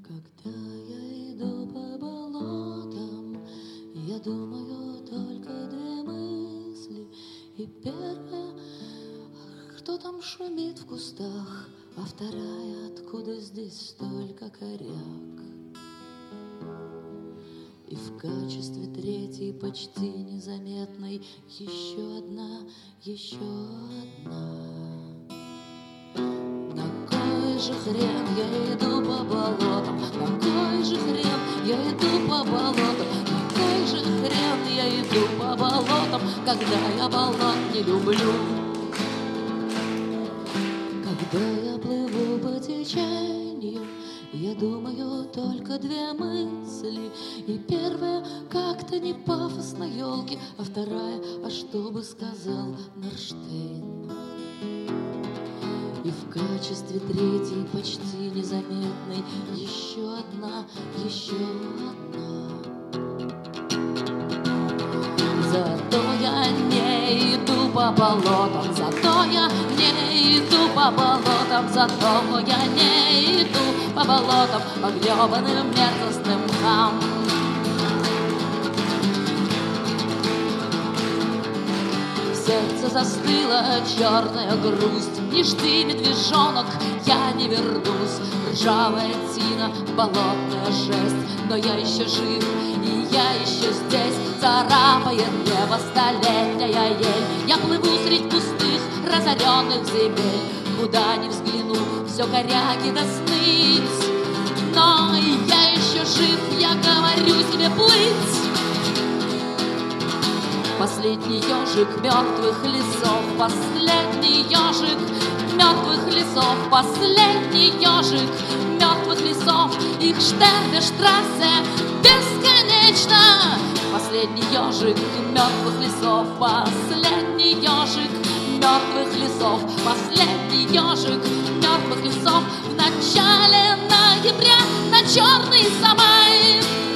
Когда я иду по болотам, я думаю только две мысли. И первая, кто там шумит в кустах, а вторая, откуда здесь столько коряк. И в качестве третьей, почти незаметной, еще одна, еще одна. На кой же хрен я иду по болотам? На кой же хрен я иду по болотам? На кой же хрен я иду по болотам, когда я болот не люблю? Когда я плыву по течению, я думаю только две мысли. И первая как-то не пафосно елки, а вторая, а что бы сказал Норштейн? И в качестве третьей, почти незаметной, еще одна, еще одна. Зато я не иду по болотам, зато я не иду по болотам, зато я не иду по болотам, по гребаным мерзостным мхам. В сердце застыла черная грусть. Не жди, медвежонок, я не вернусь. Ржавая тина, болотная жесть, но я еще жив, и я еще здесь. Царапает небо столетняя ель. Я плыву средь пустых, разоренных земель. Куда ни взгляну, все коряги да сныть. Но я еще жив, я говорю себе плыть. Последний ежик мертвых лесов, последний ежик мертвых лесов, последний ежик мертвых лесов. Их Штербештрассе бесконечно. Последний ежик мертвых лесов, последний ежик мертвых лесов, последний ежик мертвых лесов. В начале ноября на черный Самай